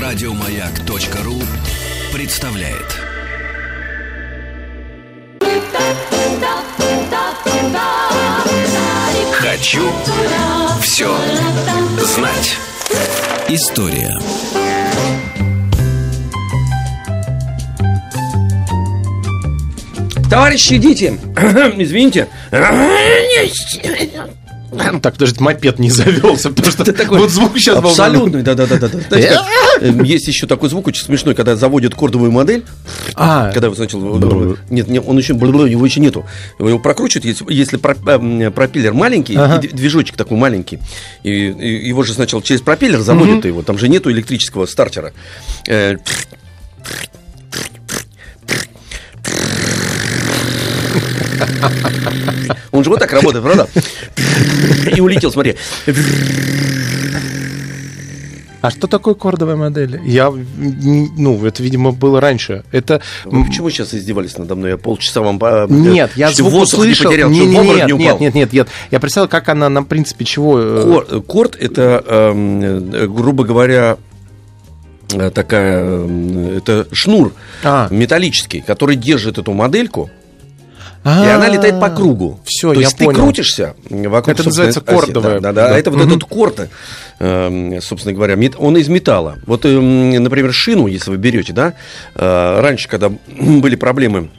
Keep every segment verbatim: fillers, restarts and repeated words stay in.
Радиомаяк.ру представляет. Хочу все знать. История. Товарищи, идите. Извините. Так, даже мопед не завелся, потому что такой вот звук сейчас был. Абсолютный, да-да-да. Есть еще такой звук очень смешной, когда заводят кордовую модель. А, когда вы сначала... Нет, нет, он еще... Его еще нету. Его прокручивают, если пропеллер маленький, ага. и движочек такой маленький, и, и его же сначала через пропеллер заводят угу. его, там же нету электрического стартера. Он же вот так работает, правда? И улетел, смотри. А что такое кордовая модель? Я, ну, это, видимо, было раньше. Это... Вы почему сейчас издевались надо мной? Я полчаса вам... Нет, я звук услышал. Не не нет, не нет, нет, нет, нет. Я представил, как она на принципе чего... Кор, корд — это, э, грубо говоря, такая... Это шнур а. металлический, который держит эту модельку. И она летает по кругу. Все, То я есть понял. Ты крутишься вокруг. Это называется кордовая. Да, да, да. да. Это вот этот корд, собственно говоря, он из металла. Вот, например, шину, если вы берете, да, раньше, когда были проблемы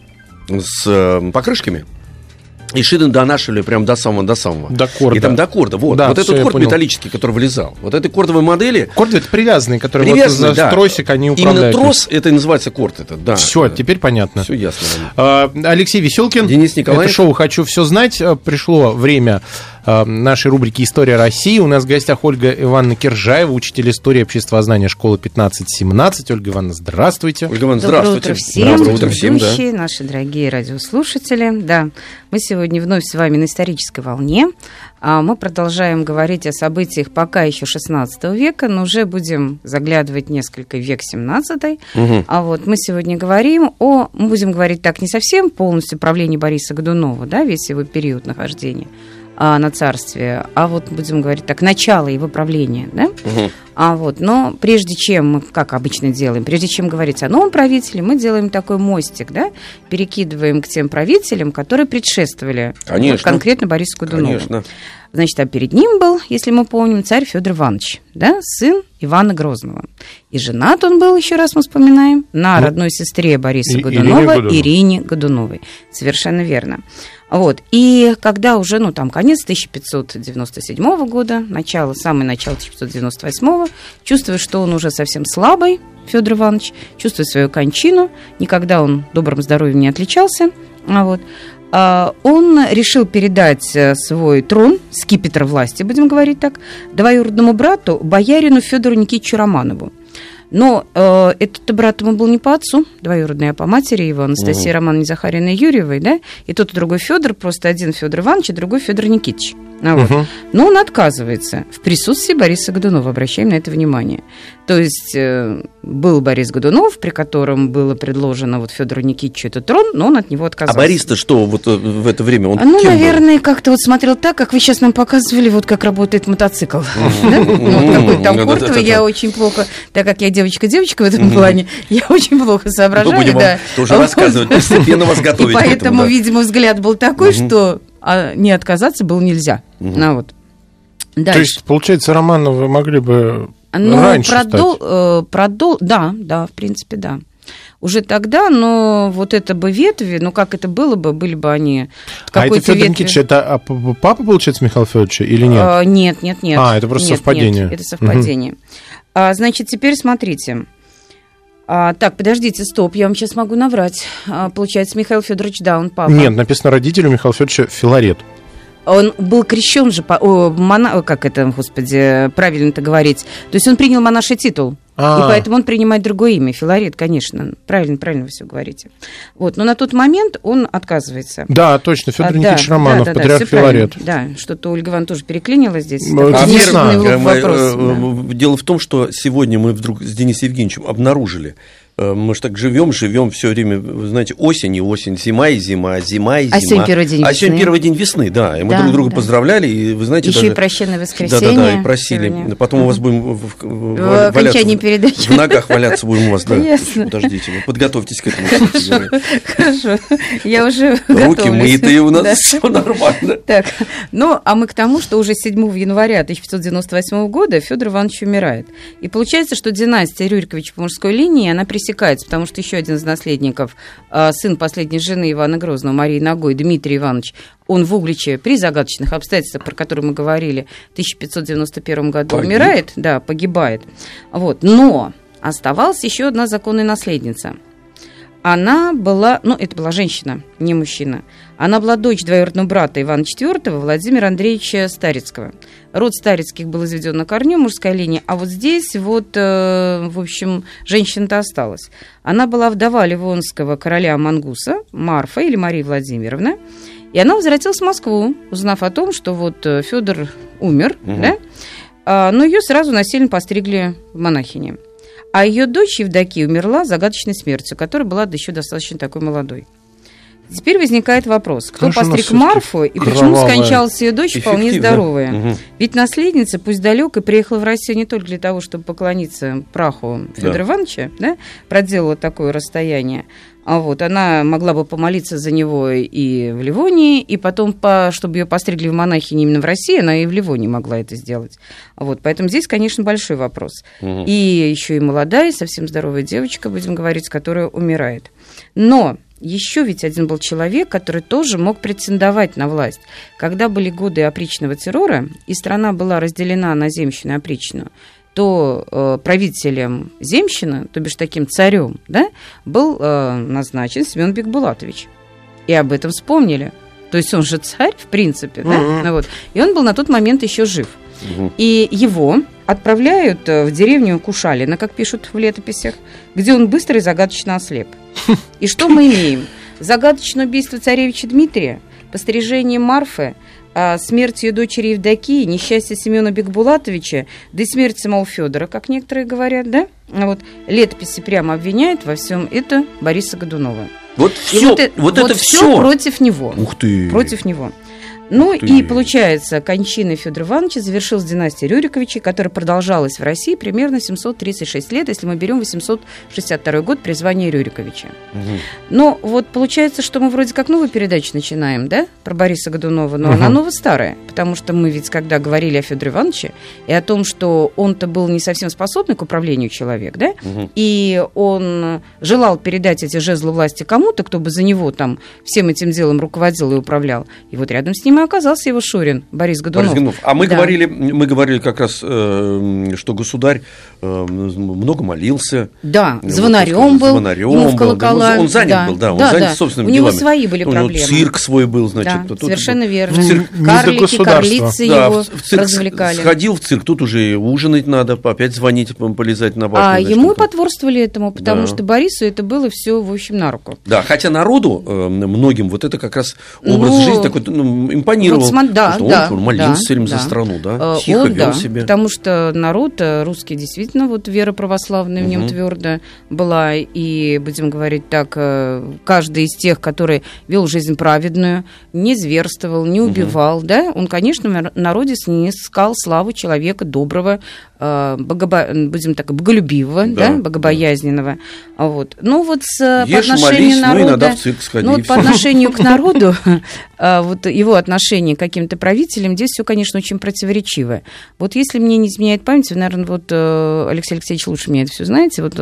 с покрышками, и шины донашивали прям до самого, до самого. До корда. И там до корда. Вот, да, вот этот корд металлический, который вылезал. Вот этой кордовой модели... Корд это привязанный, который привязанный, вот за да. тросик они управляют. Именно трос, это и называется корд. Это, да. Все, теперь понятно. Все ясно. А, Алексей Веселкин. Денис Николаев. Это шоу «Хочу все знать». Пришло время нашей рубрики «История России». У нас в гостях Ольга Ивановна Киржаева, учитель истории обществознания школы пятнадцать семнадцать. Ольга Ивановна, здравствуйте. Ольга Ивановна, здравствуйте. Доброе утро всем. Доброе утро всем, да. Наши дорогие радиослушатели. Да, мы сегодня вновь с вами на исторической волне. Мы продолжаем говорить о событиях пока еще шестнадцатого века, но уже будем заглядывать несколько в век семнадцатый. Угу. А вот мы сегодня говорим о... Мы будем говорить так не совсем полностью правлении Бориса Годунова, да, весь его период нахождения на царстве, а вот будем говорить так, начало его правления, да? Угу. А вот, но прежде чем мы, как обычно делаем, прежде чем говорить о новом правителе, мы делаем такой мостик, да, перекидываем к тем правителям, которые предшествовали вот, конкретно Борису Годунову. Конечно. Значит, а перед ним был, если мы помним, царь Федор Иванович, да, сын Ивана Грозного. И женат он был, еще раз мы вспоминаем, на ну, родной сестре Бориса и, Годунова, Ирине, Ирине Годуновой. Совершенно верно. Вот. И когда уже, ну, там, конец тысяча пятьсот девяносто седьмого года, начало, самое начало тысяча пятьсот девяносто восьмого, чувствуя, что он уже совсем слабый, Федор Иванович, чувствуя свою кончину, никогда он добрым здоровьем не отличался, а вот, он решил передать свой трон, скипетр власти, будем говорить так, двоюродному брату, боярину Федору Никитичу Романову. Но э, этот брат ему был не по отцу, двоюродный, а по матери его, Анастасии угу. Романовны Захариной Юрьевой, да, и тот и другой Федор, просто один Федор Иванович, а другой Федор Никитич. А вот. угу. Но он отказывается в присутствии Бориса Годунова, обращаем на это внимание. То есть э, был Борис Годунов, при котором было предложено вот Федору Никитичу этот трон, но он от него отказался. А Борис-то что вот в это время? Он ну, кем наверное, был? Как-то вот смотрел так, как вы сейчас нам показывали, вот как работает мотоцикл. Какой там кортовый, я очень плохо, так как я девочка-девочка в этом плане, я очень плохо соображаю. Мы будем вам тоже рассказывать, постепенно вас готовить. И поэтому, видимо, взгляд был такой, что не отказаться было нельзя. То есть, получается, Романовы могли бы... Ну, раньше продол, э, продол, да, да, в принципе, да. Уже тогда, но вот это бы ветви, ну, как это было бы, были бы они... А это Федор ветви... Никитич, это папа, получается, Михаила Федоровича или нет? А, нет, нет, нет. А, это просто нет, совпадение. Нет, это совпадение. Угу. А, значит, теперь смотрите. А, так, подождите, стоп, я вам сейчас могу наврать. А, получается, Михаил Федорович, да, он папа. Нет, написано родителю Михаила Федоровича Филарет. Он был крещен же, по, о, мона, как это, господи, правильно-то говорить. То есть он принял монаший титул. А-а-а. И поэтому он принимает другое имя, Филарет, конечно. Правильно, правильно вы все говорите. Вот, но на тот момент он отказывается. Да, точно, Федор а, Никитич да, Романов, да, да, патриарх да, Филарет. Да, что-то Ольга Ивановна тоже переклинила здесь. А, нервный вопрос. Да. Дело в том, что сегодня мы вдруг с Денисом Евгеньевичем обнаружили мы же так живем, живем все время, вы знаете, осень и осень, зима и зима, зима и зима. А сегодня первый день весны. А сегодня первый день весны, да. И мы да, друг друга да. поздравляли, и вы знаете, еще даже... и прощенное воскресенье. Да, да, да, и просили. Сегодня. Потом у вас будем в, в, в окончании передачи. В ногах валяться будем у вас, да. Ясно. Подождите, вы подготовьтесь к этому. Хорошо, я уже Руки мытые у нас, все нормально. Так, ну, а мы к тому, что уже седьмого января тысяча пятьсот девяносто восьмого года Федор Иванович умирает. И получается, что династия Рюриковича по мужской линии, она пресекается, потому что еще один из наследников, сын последней жены Ивана Грозного, Марии Ногой, Дмитрий Иванович, он в Угличе при загадочных обстоятельствах, про которые мы говорили, в тысяча пятьсот девяносто первом году Погиб. умирает, да, погибает. Вот. Но оставалась еще одна законная наследница. Она была, ну, это была женщина, не мужчина. Она была дочь двоюродного брата Ивана четвёртого, Владимира Андреевича Старицкого. Род Старицких был изведен на корню, мужская линия, а вот здесь вот, э, в общем, женщина-то осталась. Она была вдова ливонского короля Мангуса, Марфа или Мария Владимировна, и она возвратилась в Москву, узнав о том, что вот Федор умер, угу. да, а, но ее сразу насильно постригли в монахини. А ее дочь Евдокия умерла загадочной смертью, которая была еще достаточно такой молодой. Теперь возникает вопрос, кто Конечно, постриг Марфу и почему скончалась ее дочь вполне здоровая? Угу. Ведь наследница, пусть далекая, приехала в Россию не только для того, чтобы поклониться праху Федора да. Ивановича, да, проделала такое расстояние. А вот, она могла бы помолиться за него и в Ливонии, и потом, по, чтобы ее постригли в монахини именно в России, она и в Ливонии могла это сделать. Вот, поэтому здесь, конечно, большой вопрос. Угу. И еще и молодая, совсем здоровая девочка, будем говорить, которая умирает. Но еще ведь один был человек, который тоже мог претендовать на власть. Когда были годы опричного террора, и страна была разделена на земщину и опричную, то э, правителем земщины, то бишь таким царем, да, был э, назначен Семен Бекбулатович. И об этом вспомнили. То есть он же царь, в принципе, да? Uh-huh. Ну, вот. И он был на тот момент еще жив. Uh-huh. И его отправляют в деревню Кушалино, как пишут в летописях, где он быстро и загадочно ослеп. И что мы имеем? Загадочное убийство царевича Дмитрия, пострижение Марфы, смерть ее дочери Евдокии, несчастье Семена Бекбулатовича, да и смерть самого Федора, как некоторые говорят, да? Вот летописи прямо обвиняют во всем это Бориса Годунова. Вот все, вот, вот это вот все против него. Ух ты! Против него. Ну и, получается, кончиной Федора Ивановича завершилась династия Рюриковичей, которая продолжалась в России примерно семьсот тридцать шесть лет, если мы берем восемьсот шестьдесят второй год при звании Рюриковича. Угу. Но вот получается, что мы вроде как новую передачу начинаем, да, про Бориса Годунова, но угу. она ново-старая, потому что мы ведь, когда говорили о Федоре Ивановиче и о том, что он-то был не совсем способный к управлению человек, да, угу. и он желал передать эти жезлы власти кому-то, кто бы за него там всем этим делом руководил и управлял, и вот рядом с ним оказался его шурин Борис Годунов. Борис Годунов. А мы, да. говорили, мы говорили как раз, э, что государь э, много молился. Да, звонарем был, звонарем ему в колокола. Он, он занят да. был, да, он да, занят да. собственными У него делами. свои были у проблемы. У него цирк свой был, значит. Да, тут, совершенно тут, верно. Цирк, Карлики, карлицы да, его в цирк развлекали. Сходил в цирк, тут уже ужинать надо, опять звонить, полезать на башню. А значит, ему и потворствовали этому, потому да. что Борису это было все, в общем, на руку. Да, хотя народу, э, многим, вот это как раз образ ну, жизни такой ну, импонировал. Вот, см... да, что да, он молился да, все время да. за страну, да, тихо он, вел да, себя. Потому что народ русский действительно, вот вера православная в нем угу. твердо была, и, будем говорить так, каждый из тех, который вел жизнь праведную, не зверствовал, не убивал, угу. да, он, конечно, в народе снискал славу человека доброго, богобо... будем так, боголюбивого, да, да богобоязненного. Да. Вот. Ну, вот с, Ешь, по отношению молись, народа... ну, иногда в цирк сходи, ну, вот по отношению к народу, вот его отношение к каким-то правителям, здесь все, конечно, очень противоречивое. Вот если мне не изменяет память, вы, наверное, вот Алексей Алексеевич лучше меня это все знаете, вот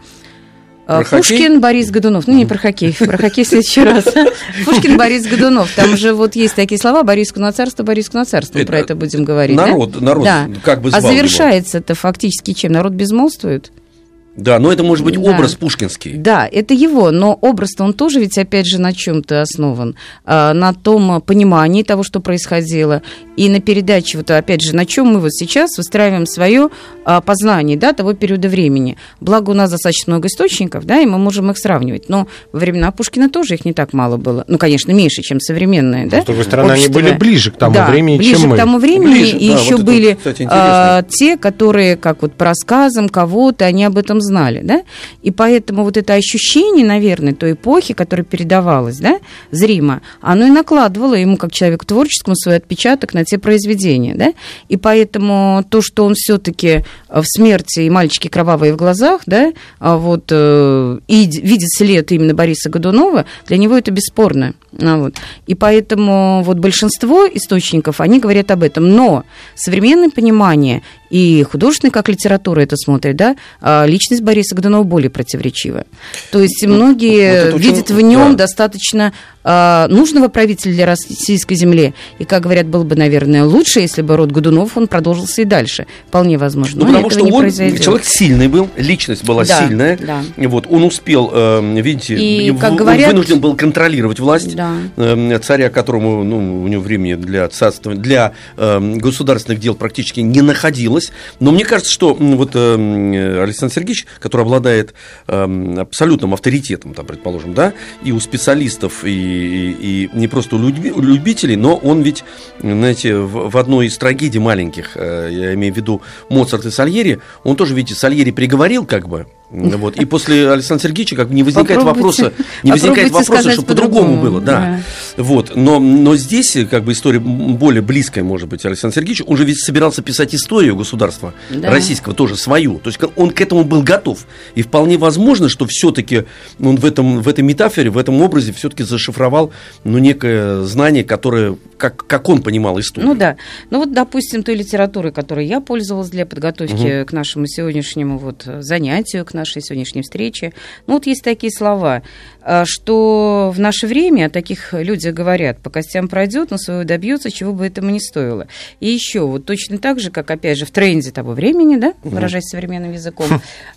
про Пушкин, хоккей? Борис Годунов. Ну, не про хоккей, про хоккей в следующий раз. Пушкин, Борис Годунов. Там же вот есть такие слова: Бориску на царство, Бориску на царство. Про это будем говорить. Народ, народ как бы звал его. А завершается это фактически чем? Народ безмолвствует? Да, но это может быть да. образ пушкинский. Да, это его, но образ-то он тоже ведь опять же на чем-то основан, на том понимании того, что происходило, и на передаче, вот опять же, на чем мы вот сейчас выстраиваем свое познание, да, того периода времени. Благо у нас достаточно много источников, да, и мы можем их сравнивать, но во времена Пушкина тоже их не так мало было, ну, конечно, меньше, чем современные, да. С другой стороны, общество. Они были ближе к тому да, времени, ближе чем мы. к тому времени, ближе, и да, еще вот были это, кстати, а, те, которые, как вот по рассказам кого-то, они об этом знали. знали, да, и поэтому вот это ощущение, наверное, той эпохи, которая передавалась, да, зримо, оно и накладывало ему, как человеку творческому, свой отпечаток на те произведения, да, и поэтому то, что он все-таки в «Смерти» и «Мальчики кровавые в глазах», да, вот, и видит след именно Бориса Годунова, для него это бесспорно, вот, и поэтому вот большинство источников, они говорят об этом, но современное понимание и художественная, как литература это смотрит, да, личность Бориса Годунова более противоречива. То есть многие вот видят очень, в нем да. достаточно а, нужного правителя для российской земли. И, как говорят, было бы, наверное, лучше, если бы род Годуновых, он продолжился и дальше. Вполне возможно. Ну, потому что он произойдет. Человек сильный был, личность была да, сильная. Да. Вот, он успел, э, видите, и, в, как он говорят, вынужден был контролировать власть да. э, царя, которому ну, у него времени для царства, для э, государственных дел практически не находилось. Но мне кажется, что вот э, Александр Сергеевич, который обладает э, абсолютным авторитетом, там, предположим, да, и у специалистов, и, и, и не просто у, люби, у любителей, но он ведь, знаете, в, в одной из трагедий маленьких, э, я имею в виду Моцарт и Сальери, он тоже, видите, Сальери приговорил как бы. Вот. И после Александра Сергеевича как бы не возникает вопроса, не возникает вопроса, что по-другому было, да. Да. Вот. Но, но здесь как бы история более близкая, может быть, Александру Сергеевичу. Он же ведь собирался писать историю государства да. российского, тоже свою. То есть он к этому был готов. И вполне возможно, что все-таки он в, этом, в этой метафоре, в этом образе все-таки зашифровал ну, некое знание, которое, как, как он понимал историю. Ну да. Ну вот, допустим, той литературой, которой я пользовалась для подготовки угу. к нашему сегодняшнему вот занятию, к нашей сегодняшней встрече. Ну, вот есть такие слова, что в наше время, таких люди говорят, по костям пройдет, но своего добьется, чего бы этому ни стоило. И еще, вот точно так же, как, опять же, в тренде того времени, да, выражаясь современным языком,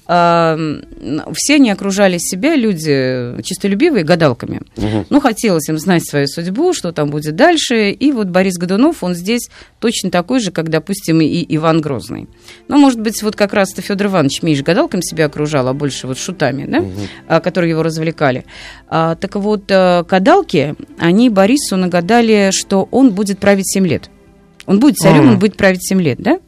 все они окружали себя, люди честолюбивые, гадалками. Ну, хотелось им знать свою судьбу, что там будет дальше, и вот Борис Годунов, он здесь точно такой же, как, допустим, и Иван Грозный. Ну, может быть, вот как раз-то Федор Иванович меньше гадалками себя окружал, а больше вот шутами, да, угу. которые его развлекали. А, так вот, гадалки, они Борису нагадали, что он будет править семь лет. Он будет царем, а. он будет править семь лет, да?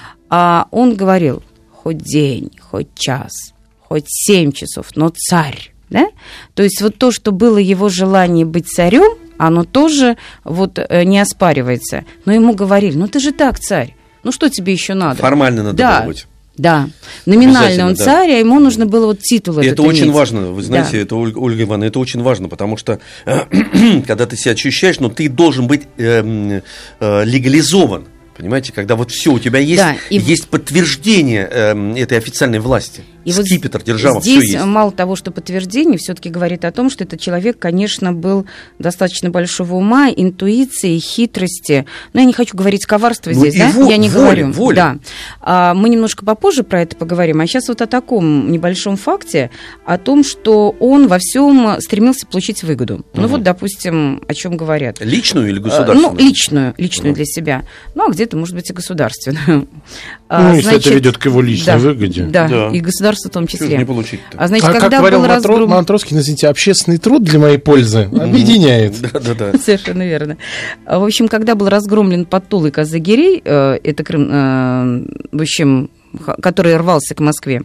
А он говорил, хоть день, хоть час, хоть семь часов, но царь, да? То есть вот то, что было его желание быть царем, оно тоже вот не оспаривается. Но ему говорили, ну ты же так царь, ну что тебе еще надо? Формально надо да. было быть. Да, номинально он царь, да. а ему нужно было вот титул этот это иметь. очень важно, вы знаете, да. это, Ольга Ивановна, это очень важно, потому что когда ты себя ощущаешь, но ты должен быть э, э, легализован, понимаете, когда вот все у тебя есть, да, и... есть подтверждение э, этой официальной власти. И скипетр, вот держава, здесь все есть. Мало того, что подтверждение, все-таки говорит о том, что этот человек, конечно, был достаточно большого ума, интуиции, хитрости. Но я не хочу говорить коварство ну, здесь, да? Во- я не воля, говорю. Воля. Да. А, мы немножко попозже про это поговорим. А сейчас вот о таком небольшом факте, о том, что он во всем стремился получить выгоду. Угу. Ну вот, допустим, о чем говорят. Личную или государственную? Ну, личную, личную угу. для себя. Ну, а где-то, может быть, и государственную. Ну, а, если значит, это ведет к его личной да, выгоде. Да, да, и государственную в том числе. Не получить-то. А, значит, а когда как говорил был Матро... разгром... Матроскин, извините, общественный труд для моей пользы объединяет. Да-да-да. Совершенно верно. В общем, когда был разгромлен Подтул и Казагирей, это Крым, в общем, который рвался к Москве,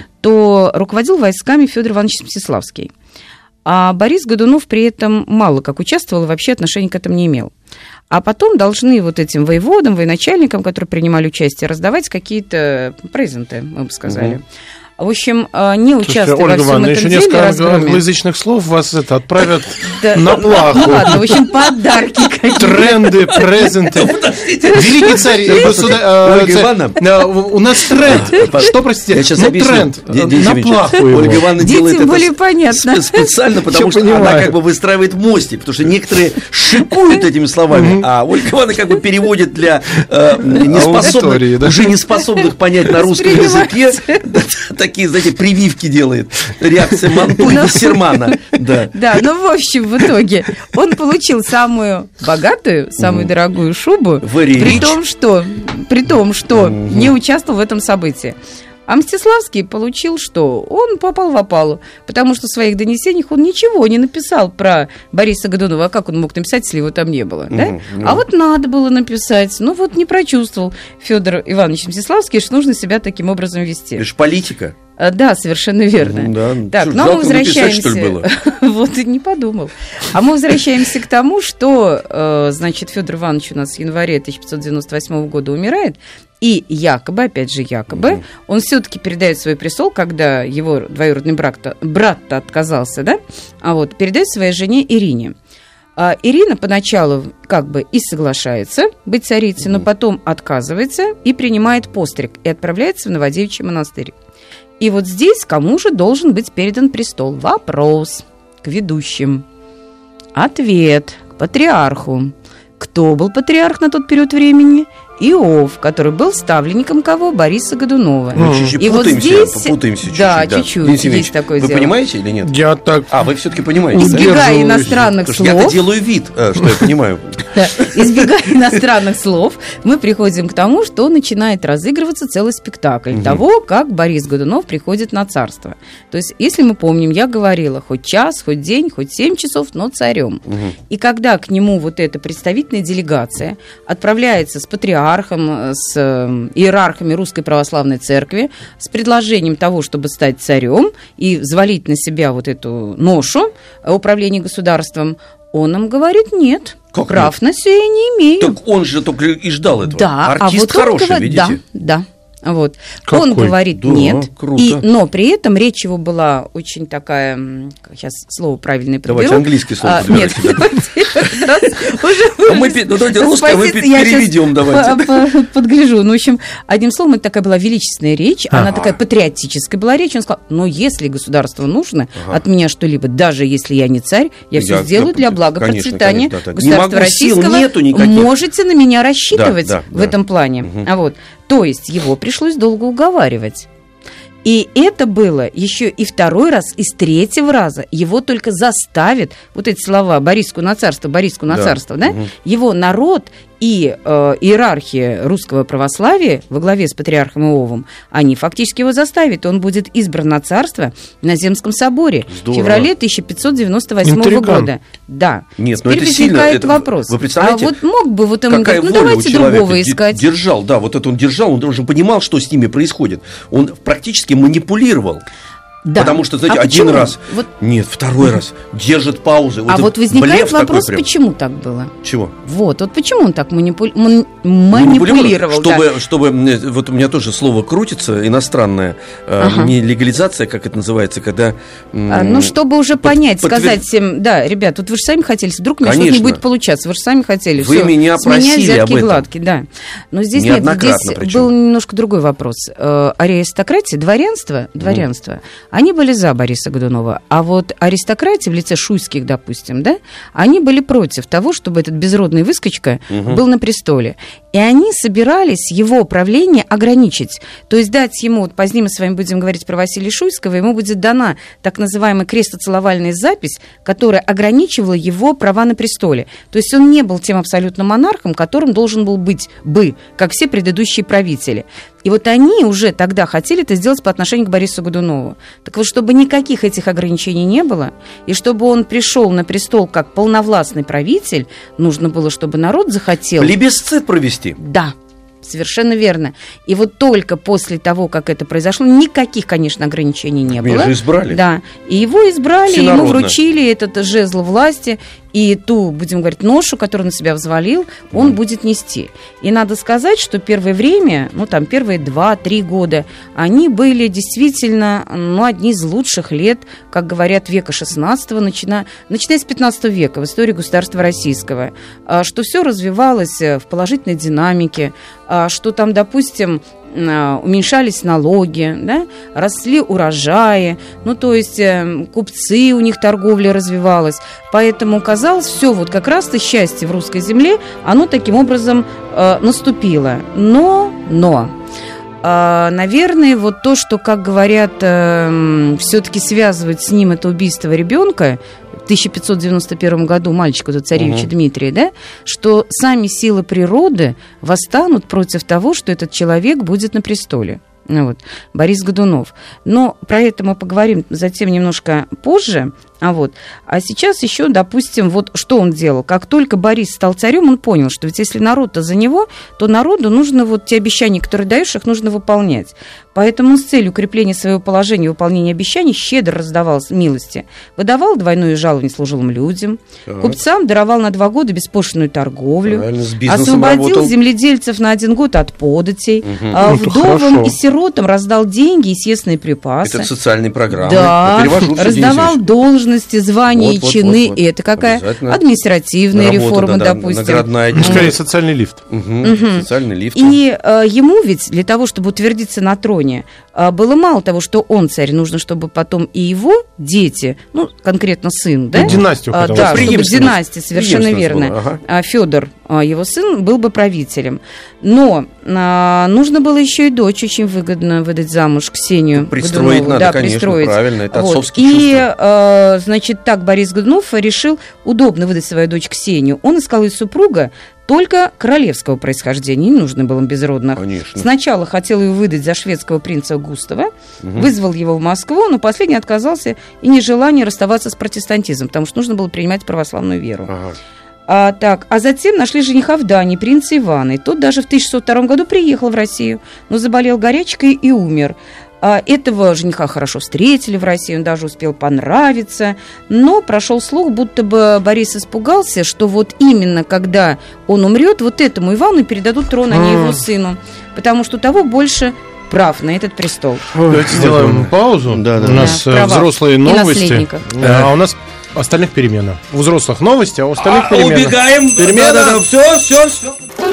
то руководил войсками Федор Иванович Мстиславский. А Борис Годунов при этом мало как участвовал и вообще отношения к этому не имел. А потом должны вот этим воеводам, военачальникам, которые принимали участие, раздавать какие-то презенты, мы бы сказали. Угу. В общем, не участвуя во всем этом деле, еще несколько англоязычных слов вас это отправят на плаху. Ну ладно, в общем, подарки какие-то. Тренды, презенты. Великий царь, государь... У нас тренд. Что, простите? Ну, тренд. На плаху его. Ольга Ивановна делает это специально, потому что она как бы выстраивает мостик, потому что некоторые шикуют этими словами, а Ольга Ивановна как бы переводит для неспособных, уже неспособных понять на русском языке такие, знаете, прививки делает. Реакция Монту и Вассермана. Да. да, ну, в общем, в итоге он получил самую богатую, самую mm. дорогую шубу, Very при rich. том, что, при том, что mm-hmm. не участвовал в этом событии. А Мстиславский получил что? Он попал в опалу, потому что в своих донесениях он ничего не написал про Бориса Годунова. А как он мог написать, если его там не было? Да? Mm-hmm. А вот надо было написать. Ну вот не прочувствовал Федор Иванович Мстиславский, что нужно себя таким образом вести. Это же политика. Да, совершенно верно. Да. Так, что, но мы возвращаемся. Написать, что ли, было? Вот и не подумал. А мы возвращаемся к тому, что, значит, Федор Иванович у нас в январе тысяча пятьсот девяносто восьмого года умирает, и якобы, опять же якобы, mm-hmm. он все-таки передает свой престол, когда его двоюродный брат-то, брат-то отказался, да, а вот передает своей жене Ирине. А Ирина поначалу как бы и соглашается быть царицей, mm-hmm. но потом отказывается и принимает постриг и отправляется в Новодевичий монастырь. И вот здесь кому же должен быть передан престол? Вопрос к ведущим. Ответ к патриарху. Кто был патриарх на тот период времени? Иов, который был ставленником кого? Бориса Годунова. Мы чуть-чуть и путаемся, вот здесь... попутаемся чуть-чуть. Да, да. чуть-чуть. Денис есть такое вы дело. Понимаете или нет? Я так... А, вы все-таки понимаете. Избегая да? иностранных Потому слов... я-то делаю вид, что я понимаю. Избегая иностранных слов, мы приходим к тому, что начинает разыгрываться целый спектакль того, как Борис Годунов приходит на царство. То есть, если мы помним, я говорила, хоть час, хоть день, хоть семь часов, но царем. И когда к нему вот эта представительная делегация отправляется с патриархом, с иерархами Русской Православной Церкви, с предложением того, чтобы стать царем и взвалить на себя вот эту ношу управления государством, он нам говорит, нет, как прав нет? на сие я не имею. Так он же только и ждал этого. Да, Артист а вот хороший, он говорит, видите? Да, да. Вот. Какой? Он говорит Да, нет, круто. и, но при этом речь его была очень такая, сейчас слово правильное подберу. Давайте английское слово а, подбирайте. Нет, давайте уже А мы, ну, давайте русское мы Спасите, я переведем, щас давайте. подгляжу. Ну, в общем, одним словом, это такая была величественная речь, она Ага. такая патриотическая была речь. Он сказал, но если государству нужно от меня что-либо, даже если я не царь, я все Я- сделаю для блага конечно, процветания конечно, да, да. Не государства могу, сил российского. нету никаких. Можете на меня рассчитывать Да, да, в да. этом плане. А вот, то есть его пришлось долго уговаривать. И это было еще и второй раз, и с третьего раза его только заставит, вот эти слова «Бориску на царство», «Бориску на Да. царство», да, Мгм. его народ и э, иерархия русского православия во главе с патриархом Иовом, они фактически его заставят, и он будет избран на царство на Земском соборе Здорово. в феврале тысяча пятьсот девяносто восьмого Интриган. года. Да. Нет, но Теперь это сильно, возникает это- вопрос. вы представляете, а вот мог бы вот ему Какая говорить, ну воля у давайте человека другого де- искать. Держал, да, вот это он держал, он уже понимал, что с ними происходит. Он практически манипулировал. Да. Потому что, знаете, А один почему? раз, Вот. нет, второй раз, держит паузы. А это вот возникает блеф такой вопрос, прям. почему так было? Чего? Вот, вот почему он так манипу- ман- манипулировал? да. Чтобы, чтобы, м, вот у меня тоже слово крутится, иностранное, э, Ага. не легализация, как это называется, когда... м, А, ну, чтобы уже под- понять, подтвер- сказать всем, да, ребят, вот вы же сами хотели, вдруг у меня что-то не Конечно. будет получаться, вы же сами хотели. Вы всё, меня с меня просили взятки об этом. гладкие, да. Но здесь нет, Неоднократно здесь причем. был немножко другой вопрос. Э, Аристократия, дворянство, дворянство, они были за Бориса Годунова, а вот аристократия в лице шуйских, допустим, да, они были против того, чтобы этот безродный выскочка был на престоле. И они собирались его правление ограничить. То есть дать ему, вот позднее мы с вами будем говорить про Василия Шуйского, ему будет дана так называемая крестоцеловальная запись, которая ограничивала его права на престоле. То есть он не был тем абсолютно монархом, которым должен был быть бы, как все предыдущие правители. И вот они уже тогда хотели это сделать по отношению к Борису Годунову. Так вот, чтобы никаких этих ограничений не было, и чтобы он пришел на престол как полновластный правитель, нужно было, чтобы народ захотел... Плебисцит провести. Да, совершенно верно. И вот только после того, как это произошло, никаких, конечно, ограничений не Меня было. же избрали. Да, и его избрали, ему Всенародно. вручили этот жезл власти, и ту, будем говорить, ношу, которую на себя взвалил, он будет нести. И надо сказать, что первое время, ну там первые два-три года, они были действительно, ну, одни из лучших лет, как говорят, века шестнадцатого, начиная, начиная с пятнадцатого века в истории государства российского, а, что все развивалось в положительной динамике, а, что там, допустим, уменьшались налоги, да, росли урожаи, ну, то есть э, купцы, у них торговля развивалась, поэтому казалось, все вот как раз-то счастье в русской земле, оно таким образом э, наступило. Но, но, э, наверное, вот то, что, как говорят, э, все-таки связывает с ним это убийство ребенка, в тысяча пятьсот девяносто первом году мальчика царевича угу. Дмитрия, да, что сами силы природы восстанут против того, что этот человек будет на престоле. Ну, вот, Борис Годунов. Но про это мы поговорим затем немножко позже. А, вот. а сейчас еще, допустим, вот что он делал. Как только Борис стал царем, он понял, что ведь если народ-то за него, то народу нужно вот те обещания, которые даешь, их нужно выполнять. Поэтому с целью укрепления своего положения и выполнения обещаний щедро раздавал милости. Выдавал двойное жалование служилым людям. Так. Купцам даровал на два года беспошлинную торговлю. Освободил работал. земледельцев на один год от податей. Угу. А, ну, вдовам и сиротам раздал деньги и съестные припасы. Это социальные программы. Да, раздавал должности, звания вот, и чины. Вот, вот. И это какая? Административная Работа, реформа, да, допустим. Наградная. Ну, скорее, социальный лифт. Угу. Угу. Социальный лифт. И а, ему ведь для того, чтобы утвердиться на троне, было мало того, что он царь, нужно, чтобы потом и его дети, ну, конкретно сын, да? Династию а, да, чтобы династия, совершенно верно. Ага. Федор, его сын, был бы правителем. Но а, нужно было еще и дочь очень выгодно выдать замуж, Ксению Пристроить Годунову. надо, да, конечно, пристроить. Правильно, это вот. отцовские и, чувства. А, значит, так Борис Годунов решил удобно выдать свою дочь Ксению. Он искал из супруга только королевского происхождения, не нужно было безродных. Конечно. Сначала хотел ее выдать за шведского принца Густава, угу. вызвал его в Москву, но последний отказался и нежелание расставаться с протестантизмом, потому что нужно было принимать православную веру. Ага. А, так, а затем нашли жениха в Дании, принца Ивана. И тот даже в тысяча шестьсот втором году приехал в Россию, но заболел горячкой и умер. А, этого жениха хорошо встретили в России, он даже успел понравиться. Но прошел слух, будто бы Борис испугался, что вот именно когда он умрет, вот этому Ивану передадут трон, а не его сыну. Потому что у того больше прав на этот престол. Давайте сделаем паузу. Да, да. У нас да, взрослые новости. Да. А у нас остальных перемена. У взрослых новости, а у остальных а, перемена. Убегаем. Перемена. Да, да, да. Все, все, все.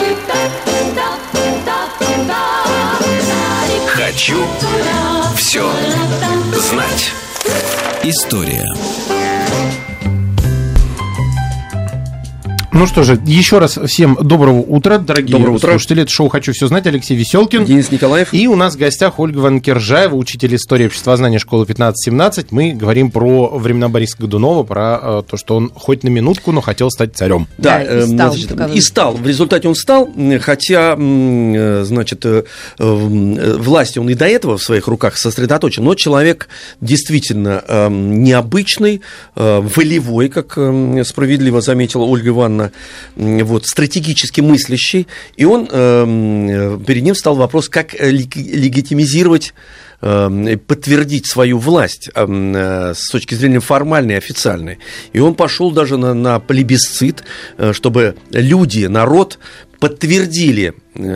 Хочу все знать. История. Ну что же, еще раз всем доброго утра, дорогие доброго слушатели. Это шоу «Хочу все знать». Алексей Веселкин. Денис Николаев. И у нас в гостях Ольга Ивановна Кержаева, учитель истории обществознания школы пятнадцать семнадцать. Мы говорим про времена Бориса Годунова, про э, то, что он хоть на минутку, но хотел стать царем. Да, да, и, стал, значит, и стал. В результате он стал, хотя, значит, власть он и до этого в своих руках сосредоточен, но человек действительно необычный, волевой, как справедливо заметила Ольга Ивановна, вот, стратегически мыслящий, и он, э, перед ним стал вопрос, как легитимизировать, э, подтвердить свою власть э, с точки зрения формальной и официальной. И он пошел даже на, на плебисцит, э, чтобы люди, народ подтвердили,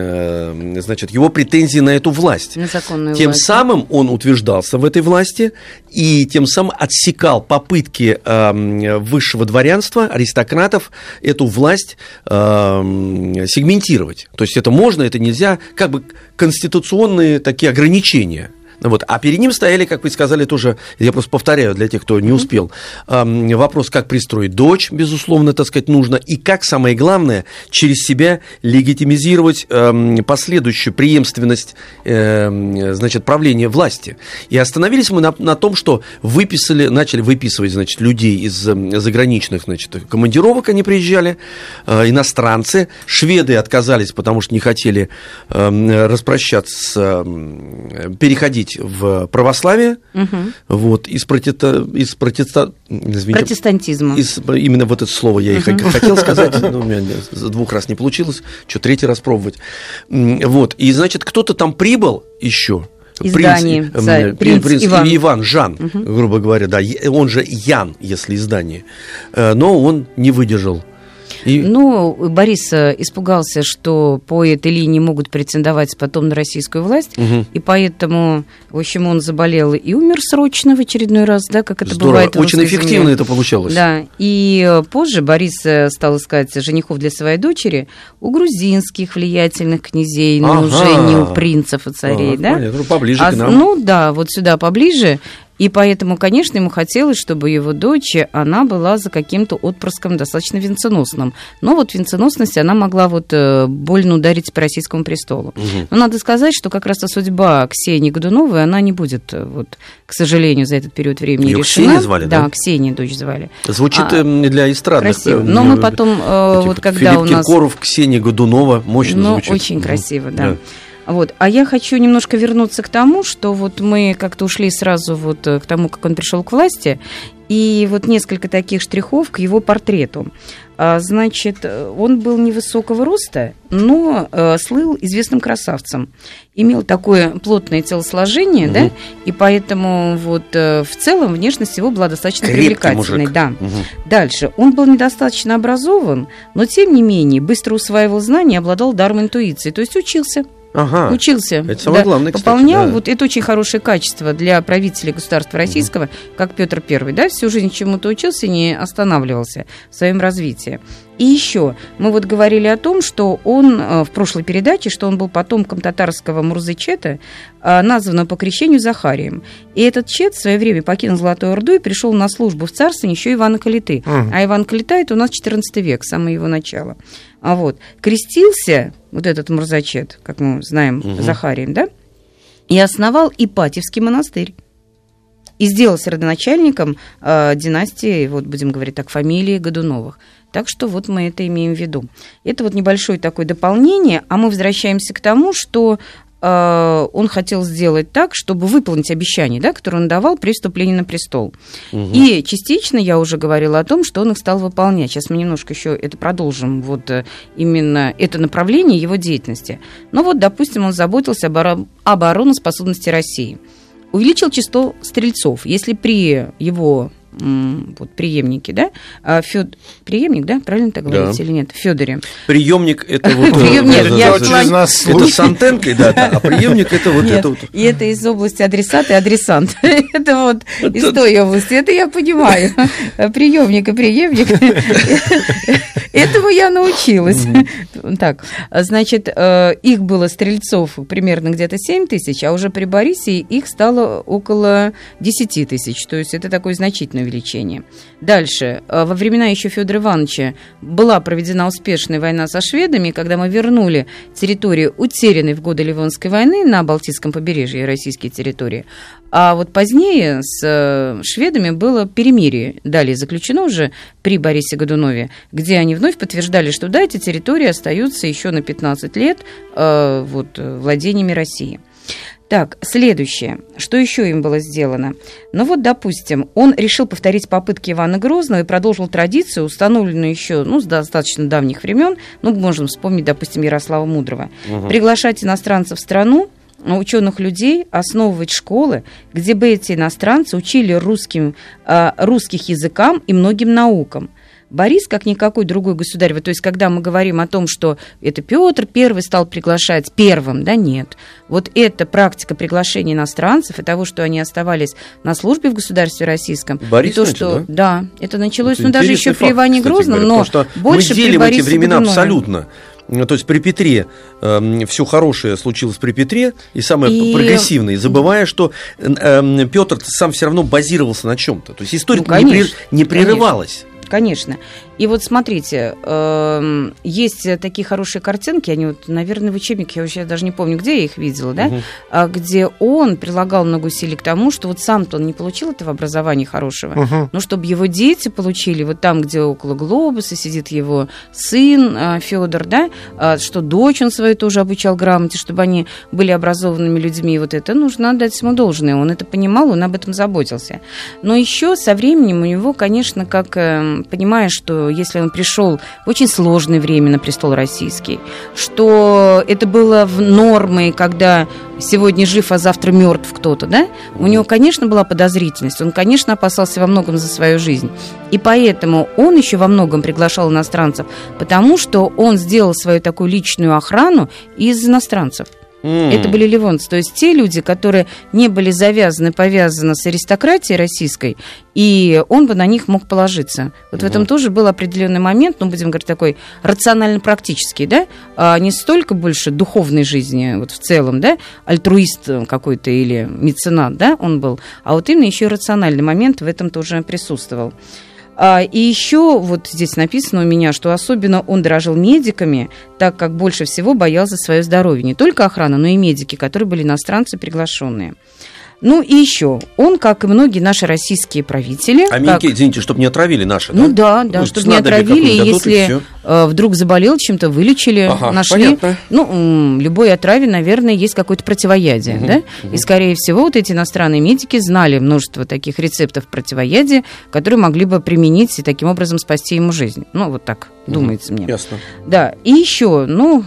э, значит, его претензии на эту власть. На законную тем власть. Самым он утверждался в этой власти и тем самым отсекал попытки э, высшего дворянства, аристократов, эту власть э, сегментировать. То есть это можно, это нельзя, как бы конституционные такие ограничения. Вот. А перед ним стояли, как вы сказали, тоже, я просто повторяю для тех, кто не успел, э, вопрос, как пристроить дочь, безусловно, так сказать, нужно, и как, самое главное, через себя легитимизировать э, последующую преемственность, э, значит, правления власти. И остановились мы на, на том, что выписали, начали выписывать, значит, людей из заграничных, значит, командировок, они приезжали, э, иностранцы, шведы отказались, потому что не хотели э, распрощаться, э, переходить в православие, угу. вот, из, протеста, из протеста, извините, протестантизма. Из, именно вот это слово я и угу. хотел сказать, но у меня двух раз не получилось, что третий раз пробовать. Вот, и, значит, кто-то там прибыл еще. Из принц, Дании, принц, принц, принц Иван. Иван, Жан, угу. грубо говоря, да, он же Ян, если из Дании, но он не выдержал. И... Ну, Борис испугался, что по этой линии могут претендовать потом на российскую власть, угу. и поэтому, в общем, он заболел и умер срочно в очередной раз, да, как это Здорово. бывает в Очень эффективно земле. Это получалось. Да, и позже Борис стал искать женихов для своей дочери у грузинских влиятельных князей, но ага. уже не у принцев и царей, ага, да? Понятно, поближе а, к нам. Ну, да, вот сюда поближе. И поэтому, конечно, ему хотелось, чтобы его дочь, она была за каким-то отпрыском достаточно венценосным. Но вот венценосность, она могла вот больно ударить по российскому престолу. Угу. Но надо сказать, что как раз Судьба Ксении Годуновой, она не будет, вот, к сожалению, за этот период времени Её решена. Ксения звали, да? Да, Ксения дочь звали. Звучит а, для эстрадных. Красиво. Но мы потом, э, вот когда Филипп у нас... Киркоров, Ксения Годунова, мощно ну, звучит. очень угу. красиво, да. да. Вот. А я хочу немножко вернуться к тому, что вот мы как-то ушли сразу вот к тому, как он пришел к власти. И вот несколько таких штрихов к его портрету. Значит, он был невысокого роста, но э, слыл известным красавцем. Имел такое плотное телосложение, угу. да, и поэтому вот э, в целом внешность его была достаточно крепкий привлекательной. Мужик. Да. Угу. Дальше. Он был недостаточно образован, но тем не менее быстро усваивал знания, обладал даром интуиции, то есть учился. Ага. Учился. Это самое да, главное, кстати. Пополнял. Да. Вот это очень хорошее качество для правителя государства российского, угу. как Петр Первый, да, всю жизнь чему-то учился, не останавливался в своем развитии. И еще, мы вот говорили о том, что он в прошлой передаче, что он был потомком татарского Мурзы-чета, названного по крещению Захарием. И этот чет в свое время покинул Золотую Орду и пришел на службу в царствование еще Ивана Калиты. Угу. А Иван Калита – это у нас четырнадцатый век, самое его начало. А вот крестился вот этот Мурзачет, как мы знаем, угу. Захарием, да, и основал Ипатьевский монастырь. И сделался родоначальником э, династии, вот будем говорить так, фамилии Годуновых. Так что вот мы это имеем в виду. Это вот небольшое такое дополнение, а мы возвращаемся к тому, что э, он хотел сделать так, чтобы выполнить обещание, да, которое он давал при вступлении на престол. Угу. И частично я уже говорила о том, что он их стал выполнять. Сейчас мы немножко еще это продолжим, вот именно это направление его деятельности. Ну вот, допустим, он заботился об обороноспособности России. Увеличил число стрельцов. Если при его вот, преемнике, да, Фёд... преемник, да, правильно так говорите, да. или нет, Фёдоре. Преемник это вот это с антенкой, да, а преемник это вот это вот. И это из области адресата и адресант. Это вот из той области. Это я понимаю. Преемник и преемник. Этому я научилась. Так, значит, их было стрельцов примерно где-то семь тысяч, а уже при Борисе их стало около десять тысяч. То есть это такое значительное увеличение. Дальше. Во времена еще Федора Ивановича была проведена успешная война со шведами, когда мы вернули территорию, утерянной в годы Ливонской войны на Балтийском побережье, российские территории. А вот позднее с шведами было перемирие, далее заключено уже при Борисе Годунове, где они вновь подтверждали, что да, эти территории остаются еще на пятнадцать лет э, вот, владениями России. Так, следующее. Что еще им было сделано? Ну вот, допустим, он решил повторить попытки Ивана Грозного и продолжил традицию, установленную еще ну, с достаточно давних времен. Ну, можем вспомнить, допустим, Ярослава Мудрого. Угу. Приглашать иностранцев в страну, ученых людей, основывать школы, где бы эти иностранцы учили русским, э, русских языкам и многим наукам. Борис, как никакой другой государь, вот, то есть, когда мы говорим о том, что это Петр Первый стал приглашать первым, да, нет. Вот эта практика приглашения иностранцев и того, что они оставались на службе в государстве российском. Борис и то, начал, что, да? Да, это началось, это ну, даже еще при Иване Грозном, но больше мы делим при Борисе эти времена Годунове. Абсолютно. То есть при Петре э, все хорошее случилось при Петре, и самое и... прогрессивное, забывая, что э, Петр сам все равно базировался на чем-то. То есть история ну, не, при... не прерывалась. Конечно. И вот смотрите, э, есть такие хорошие картинки, они вот, наверное, в учебнике, я вообще даже не помню, где я их видела, да, угу. где он прилагал много усилий к тому, что вот сам-то он не получил этого образования хорошего, угу. но чтобы его дети получили, вот там, где около глобуса сидит его сын э, Федор, да, э, что дочь он свою тоже обучал грамоте, чтобы они были образованными людьми, вот это нужно отдать ему должное, он это понимал, он об этом заботился. Но еще со временем у него, конечно, как, э, понимая, что если он пришел в очень сложное время на престол российский, что это было в нормы, когда сегодня жив, а завтра мертв кто-то, да? У него, конечно, была подозрительность, он, конечно, опасался во многом за свою жизнь. И поэтому он еще во многом приглашал иностранцев, потому что он сделал свою такую личную охрану из иностранцев. Mm. Это были ливонцы, то есть те люди, которые не были завязаны, повязаны с аристократией российской, и он бы на них мог положиться. Вот mm. в этом тоже был определенный момент, ну, будем говорить, такой рационально-практический, да, а не столько больше духовной жизни, вот в целом, да, альтруист какой-то или меценат, да, он был, а вот именно еще и рациональный момент в этом тоже присутствовал. И еще вот здесь написано у меня, что особенно он дорожил медиками, так как больше всего боялся свое здоровье. Не только охрана, но и медики, которые были иностранцы приглашенные. Ну и еще, он, как и многие наши российские правители... А как... миньки, извините, чтобы не отравили наши, ну, да? Ну да, да, чтобы не отравили, если вдруг заболел чем-то, вылечили, ага, нашли. Понятно. Ну, любой отраве, наверное, есть какое-то противоядие, угу, да? Угу. И, скорее всего, вот эти иностранные медики знали множество таких рецептов противоядия, которые могли бы применить и таким образом спасти ему жизнь. Ну, вот так угу, думается мне. Ясно. Да, и еще, ну...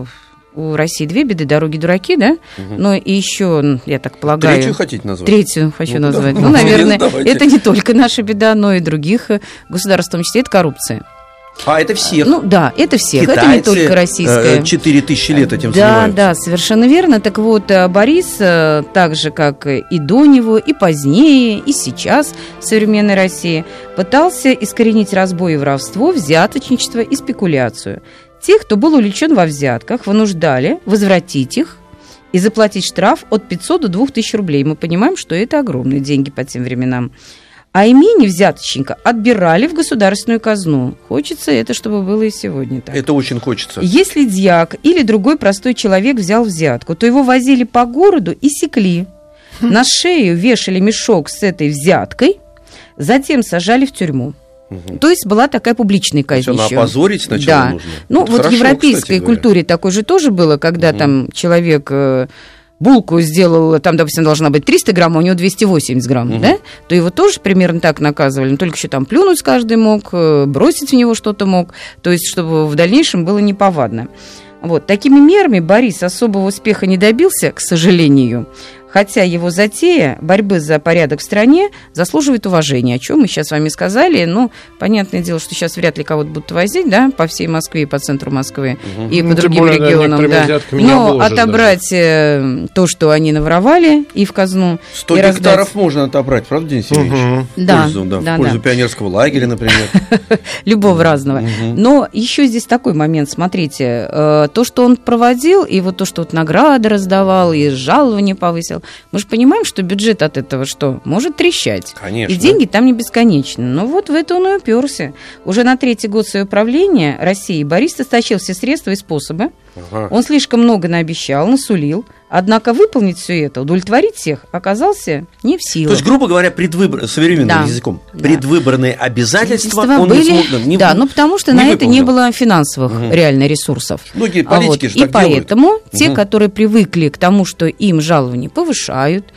У России две беды, дороги дураки, да? Угу. Но и еще, я так полагаю... Третью хотите назвать? Третью хочу ну, назвать. Да, ну, наверное, давайте. Это не только наша беда, но и других государств, в том числе, это коррупция. А, это всех? Ну, да, это всех, Китайцы, это не только российская. Четыре тысячи лет этим да, занимаются. Да, да, совершенно верно. Так вот, Борис, так же, как и до него, и позднее, и сейчас в современной России, пытался искоренить разбой и воровство, взяточничество и спекуляцию. Тех, кто был увлечен во взятках, вынуждали возвратить их и заплатить штраф от пятисот до двух тысяч рублей. Мы понимаем, что это огромные деньги по тем временам. А имение взяточника отбирали в государственную казну. Хочется это, чтобы было и сегодня так. Это очень хочется. Если дьяк или другой простой человек взял взятку, то его возили по городу и секли. На шею вешали мешок с этой взяткой, затем сажали в тюрьму. Угу. То есть была такая публичная казнь еще. Надо опозорить сначала да. нужно. Ну, это вот хорошо, в европейской культуре такое же тоже было, когда угу. там человек э, булку сделал, там, допустим, должна быть триста грамм, а у него двести восемьдесят грамм, угу. да? То его тоже примерно так наказывали, но только еще там плюнуть каждый мог, бросить в него что-то мог, то есть чтобы в дальнейшем было неповадно. Вот. Такими мерами Борис особого успеха не добился, к сожалению. Хотя его затея борьбы за порядок в стране заслуживает уважения, о чем мы сейчас с вами сказали. Ну, понятное дело, что сейчас вряд ли кого-то будут возить, да, по всей Москве и по центру Москвы, угу. и ну, по другим более, регионам, да. Но отобрать даже. То, что они наворовали, и в казну. Сто гектаров можно отобрать, правда, Денис Евгеньевич? Угу. Да, в пользу, да, да, в пользу да. пионерского лагеря, например. Любого разного. Но еще здесь такой момент, смотрите, то, что он проводил, и вот то, что вот награды раздавал, и жалования повысил, мы же понимаем, что бюджет от этого что? Может трещать. Конечно. И деньги там не бесконечны. Но вот в это он и уперся. Уже на третий год своего правления России Борис истощил все средства и способы. Ага. Он слишком много наобещал, насулил. Однако выполнить все это, удовлетворить всех, оказался не в силах. То есть, грубо говоря, предвыбор... современным да. языком, да. предвыборные обязательства он были... не смог... Не... Да, ну потому что не на выполнил. Это не было финансовых угу. реально ресурсов. Многие политики а вот. же так И поэтому делают. те, угу. которые привыкли к тому, что им жалования повышают,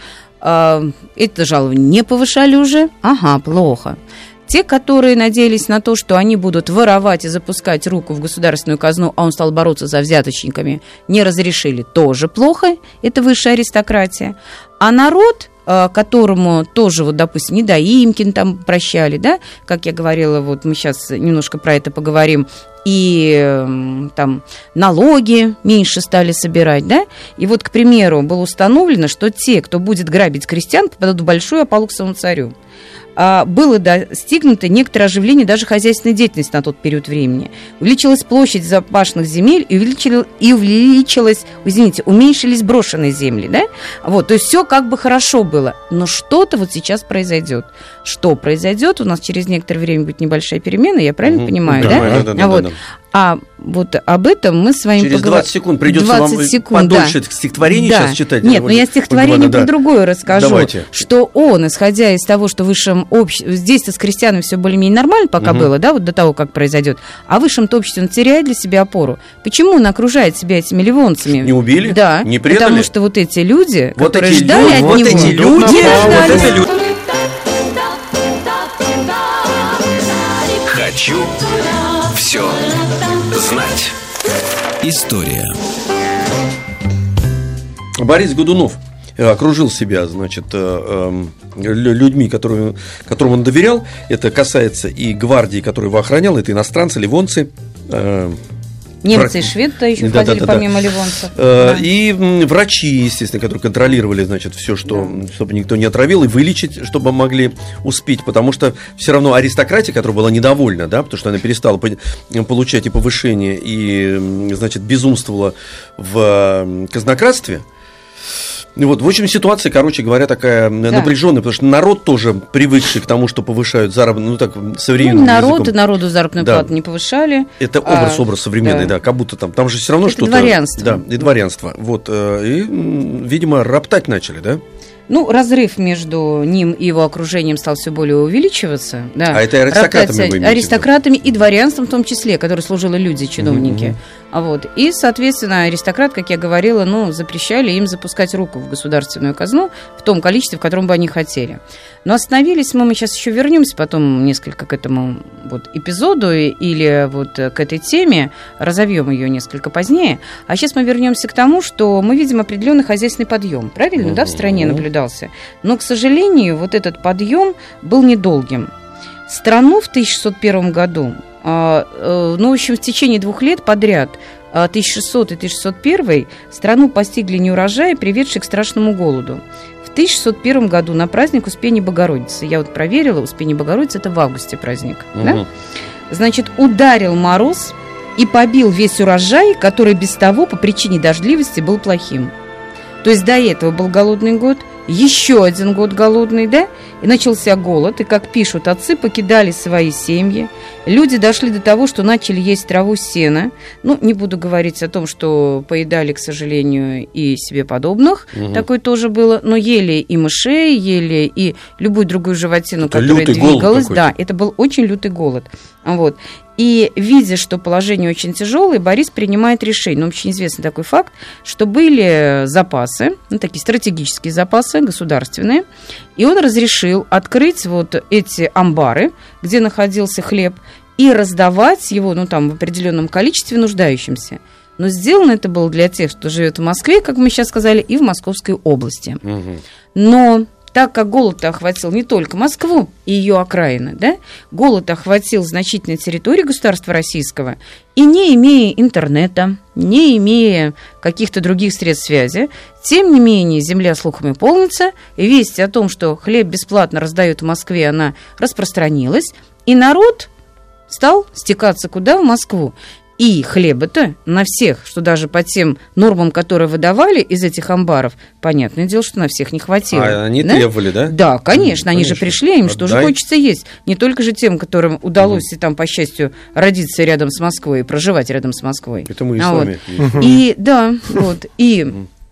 э, это жалование не повышали уже, ага, плохо. Те, которые надеялись на то, что они будут воровать и запускать руку в государственную казну, а он стал бороться за взяточниками, не разрешили, тоже плохо, это высшая аристократия. А народ, которому тоже, вот, допустим, недоимкин там прощали, да, как я говорила, вот мы сейчас немножко про это поговорим, и там налоги меньше стали собирать, да, и вот, к примеру, было установлено, что те, кто будет грабить крестьян, попадут в большую опалу к самому царю. Было достигнуто некоторое оживление даже хозяйственной деятельности на тот период времени. Увеличилась площадь запашных земель и, увеличил, и увеличилась, извините, уменьшились брошенные земли, да? Вот, то есть все как бы хорошо было, но что-то вот сейчас произойдет. Что произойдет? У нас через некоторое время будет небольшая перемена, я правильно угу. понимаю, да? Да, да, да, вот. да, да. А вот об этом мы с вами через поговорим. двадцать секунд придется двадцать вам секунд, подольше да. стихотворение да. сейчас читать. Нет, но я стихотворение про да. другое расскажу. Давайте. Что он, исходя из того, что в высшем обществе, здесь-то с крестьянами все более-менее нормально пока угу. было, да, вот до того, как произойдет, а в высшем-то обществе он теряет для себя опору. Почему он окружает себя этими ливонцами? Не убили? Да. Не предали? Потому что вот эти люди, вот которые эти ждали люди, от вот него... Эти люди, не вот эти люди. Хочу все знать. История. Борис Годунов окружил себя, значит, людьми, которым, которым он доверял. Это касается и гвардии, которую его охранял, это иностранцы, ливонцы. Немцы и шведы еще да, входили, да, да, помимо да. ливонцев. Э, да. И врачи, естественно, которые контролировали, значит, все, что, да. чтобы никто не отравил, и вылечить, чтобы могли успеть, потому что все равно аристократия, которая была недовольна, да, потому что она перестала получать и повышение, и, значит, безумствовала в казнократстве. Вот, в общем, ситуация, короче говоря, такая да. напряженная, потому что народ тоже привыкший к тому, что повышают заработную, ну так, современным ну, народ, языком. Народу заработную да. плату не повышали. Это образ, а, образ современный, да. да, как будто там, там же все равно это что-то... дворянство. Да, и дворянство. Вот, и, видимо, роптать начали, да? Ну, разрыв между ним и его окружением стал все более увеличиваться. Да. А это аристократами вы имеете? Аристократами и дворянством в том числе, которые служили люди, чиновники. Mm-hmm. А вот. И, соответственно, аристократ, как я говорила, ну, запрещали им запускать руку в государственную казну в том количестве, в котором бы они хотели. Но остановились мы, мы сейчас еще вернемся потом несколько к этому вот эпизоду или вот к этой теме, разовьем ее несколько позднее. А сейчас мы вернемся к тому, что мы видим определенный хозяйственный подъем, правильно, mm-hmm. да, в стране наблюдался. Но, к сожалению, вот этот подъем был недолгим. Страну в тысяча шестьсот первом году, ну, в общем, в течение двух лет подряд, тысяча шестьсотый и тысяча шестьсот первый, страну постигли неурожаи, приведшие к страшному голоду. В тысяча шестьсот первом году на праздник Успения Богородицы, я вот проверила, Успение Богородицы – это в августе праздник, угу. да? Значит, ударил мороз и побил весь урожай, который без того по причине дождливости был плохим. То есть до этого был голодный год, еще один год голодный, да, и начался голод, и, как пишут, отцы покидали свои семьи, люди дошли до того, что начали есть траву, сено, ну, не буду говорить о том, что поедали, к сожалению, и себе подобных, угу. такое тоже было, но ели и мышей, ели и любую другую животину, это которая двигалась, да, это был очень лютый голод, вот. И, видя, что положение очень тяжелое, Борис принимает решение. Ну, очень известный такой факт, что были запасы, ну, такие стратегические запасы, государственные, и он разрешил открыть вот эти амбары, где находился хлеб, и раздавать его, ну, там, в определенном количестве нуждающимся. Но сделано это было для тех, кто живет в Москве, как мы сейчас сказали, и в Московской области. Угу. Но... так как голод охватил не только Москву и ее окраины, да, голод охватил значительные территории государства российского, и не имея интернета, не имея каких-то других средств связи, тем не менее земля слухами полнится, и весть о том, что хлеб бесплатно раздают в Москве, она распространилась, и народ стал стекаться куда? В Москву. И хлеба-то на всех, что даже по тем нормам, которые выдавали из этих амбаров, понятное дело, что на всех не хватило. А они да? требовали, да? Да, конечно, они конечно. же пришли, им что же хочется есть. Не только же тем, которым удалось, угу. и там, по счастью, родиться рядом с Москвой и проживать рядом с Москвой. Это мы и а с вами. Вот. И, да, вот, и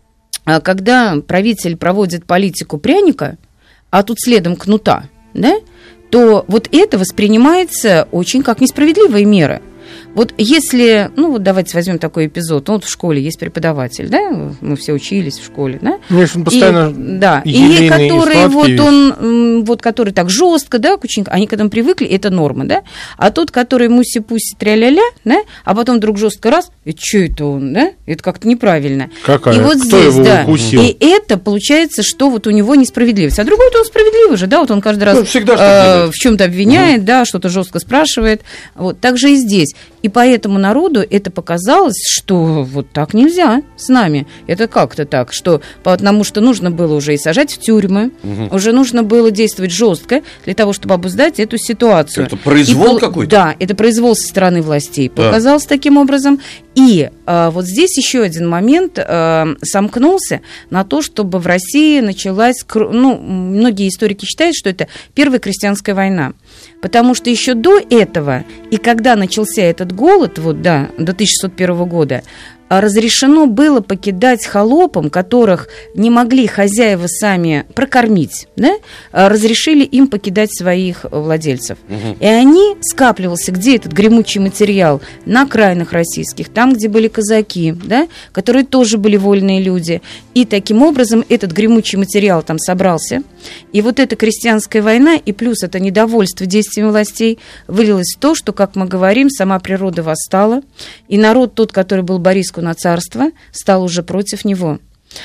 когда правитель проводит политику пряника, а тут следом кнута, да, то вот это воспринимается очень как несправедливая мера. Вот если, ну вот давайте возьмем такой эпизод, ну вот в школе есть преподаватель, да, мы все учились в школе, да, конечно, он постоянно и, да, и который вот он, вот который так жестко, да, к ученикам, они к этому привыкли, это норма, да, а тот, который муси-пуси тря-ля-ля, да, а потом вдруг жестко раз, и что это он, да, это как-то неправильно. Какая? И вот Кто здесь, его да, укусил? И это получается, что вот у него несправедливость, а другой-то он справедливый же, да, вот он каждый раз ну, э, в чем-то обвиняет, угу. да, что-то жестко спрашивает, вот, так же и здесь. И поэтому народу это показалось, что вот так нельзя с нами. Это как-то так, что потому что нужно было уже и сажать в тюрьмы, угу. уже нужно было действовать жестко для того, чтобы обуздать эту ситуацию. Это произвол и, какой-то? Да, это произвол со стороны властей да. показался таким образом. И а, вот здесь еще один момент а, сомкнулся на то, чтобы в России началась, ну, многие историки считают, что это Первая крестьянская война. Потому что еще до этого, и когда начался этот голод, вот, да, до тысяча шестьсот первого года, разрешено было покидать холопам, которых не могли хозяева сами прокормить, да? Разрешили им покидать своих владельцев. Угу. И они, скапливался, где этот гремучий материал? На окраинах российских, там, где были казаки, да? Которые тоже были вольные люди. И таким образом этот гремучий материал там собрался. И вот эта крестьянская война, и плюс это недовольство действиями властей, вылилось в то, что, как мы говорим, сама природа восстала, и народ тот, который был Бориску на царство, стал уже против него.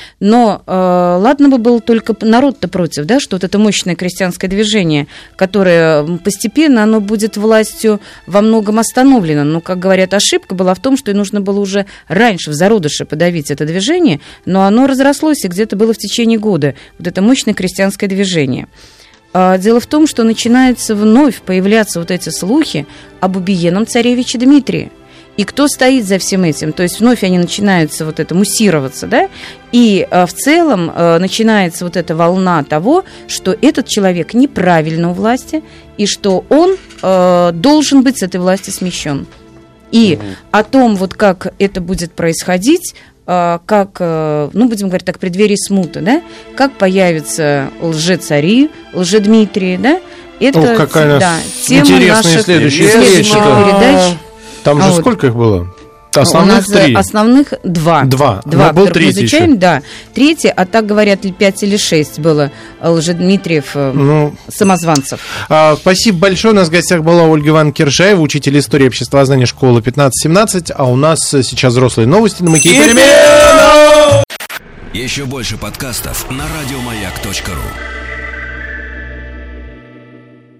Но э, ладно бы был только народ-то против, да, что вот это мощное крестьянское движение, которое постепенно, оно будет властью во многом остановлено. Но, как говорят, ошибка была в том, что и нужно было уже раньше в зародыше подавить это движение, но оно разрослось и где-то было в течение года, вот это мощное крестьянское движение. Дело в том, что начинаются вновь появляться вот эти слухи об убиенном царевиче Дмитрии. И кто стоит за всем этим? То есть вновь они начинаются вот это муссироваться, да? И э, в целом э, начинается вот эта волна того, что этот человек неправильно у власти, и что он э, должен быть с этой власти смещен. И угу. о том, вот как это будет происходить, как, ну, будем говорить так, преддверии смуты, да, как появятся лжецари, лжедмитрии, да, это Ох, какая да, тема наших следующих передач. Там же а сколько вот. их было? Основных три. Основных два. Два. Два, был третий мы изучаем, еще. Да. Третий, а так говорят, ли пять или шесть было лжедмитриев, ну, самозванцев. А, спасибо большое. У нас в гостях была Ольга Ивановна Киржаева, учитель истории обществознания школы пятнадцать семнадцать. А у нас сейчас взрослые новости на Маяке. Еще больше подкастов на радиомаяк точка ру.